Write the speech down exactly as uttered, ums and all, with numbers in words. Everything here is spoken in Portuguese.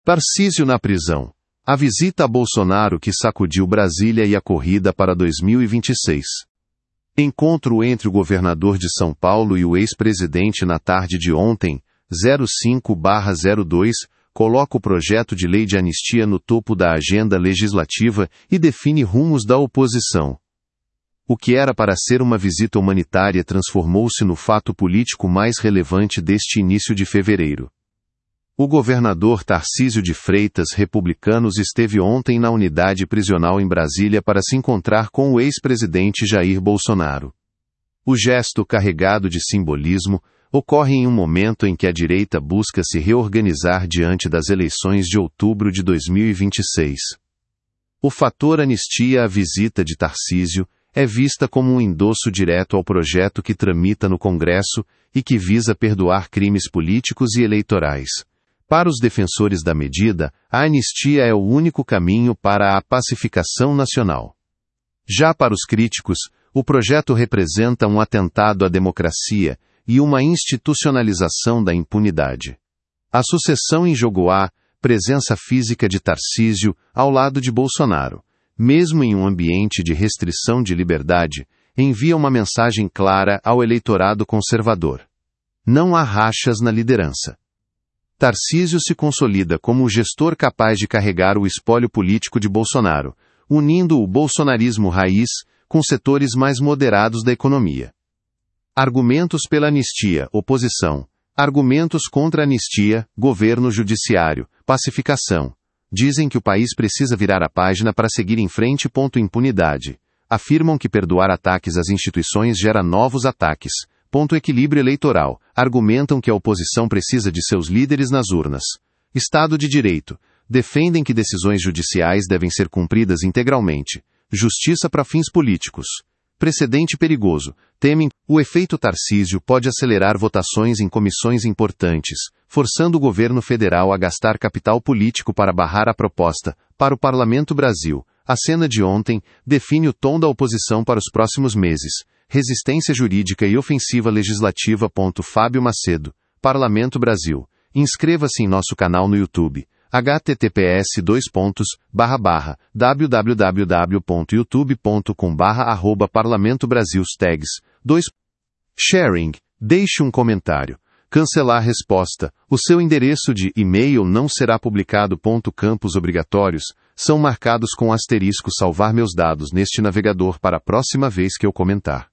Tarcísio na prisão. A visita a Bolsonaro que sacudiu Brasília e a corrida para dois mil e vinte e seis. Encontro entre o governador de São Paulo e o ex-presidente na tarde de ontem, zero cinco barra zero dois, coloca o projeto de lei de anistia no topo da agenda legislativa e define rumos da oposição. O que era para ser uma visita humanitária transformou-se no fato político mais relevante deste início de fevereiro. O governador Tarcísio de Freitas, republicanos, esteve ontem na unidade prisional em Brasília para se encontrar com o ex-presidente Jair Bolsonaro. O gesto, carregado de simbolismo, ocorre em um momento em que a direita busca se reorganizar diante das eleições de outubro de dois mil e vinte e seis. O fator anistia à visita de Tarcísio é vista como um endosso direto ao projeto que tramita no Congresso e que visa perdoar crimes políticos e eleitorais. Para os defensores da medida, a anistia é o único caminho para a pacificação nacional. Já para os críticos, o projeto representa um atentado à democracia e uma institucionalização da impunidade. A sucessão em jogo há presença física de Tarcísio ao lado de Bolsonaro, mesmo em um ambiente de restrição de liberdade, envia uma mensagem clara ao eleitorado conservador. Não há rachas na liderança. Tarcísio se consolida como o gestor capaz de carregar o espólio político de Bolsonaro, unindo o bolsonarismo raiz com setores mais moderados da economia. Argumentos pela anistia, oposição. Argumentos contra a anistia, governo judiciário, pacificação. Dizem que o país precisa virar a página para seguir em frente. Ponto impunidade. Afirmam que perdoar ataques às instituições gera novos ataques. Ponto equilíbrio eleitoral. Argumentam que a oposição precisa de seus líderes nas urnas. Estado de Direito. Defendem que decisões judiciais devem ser cumpridas integralmente. Justiça para fins políticos. Precedente perigoso. Temem, o efeito Tarcísio pode acelerar votações em comissões importantes, forçando o governo federal a gastar capital político para barrar a proposta. Para o Parlamento Brasil, a cena de ontem define o tom da oposição para os próximos meses. Resistência jurídica e ofensiva legislativa. Fábio Macedo, Parlamento Brasil. Inscreva-se em nosso canal no YouTube. h t t p s dois pontos barra barra w w w ponto youtube ponto com barra arroba Parlamento Brasil tags dois Sharing. Deixe um comentário. Cancelar resposta. O seu endereço de e-mail não será publicado. Campos obrigatórios são marcados com asterisco. Salvar meus dados neste navegador para a próxima vez que eu comentar.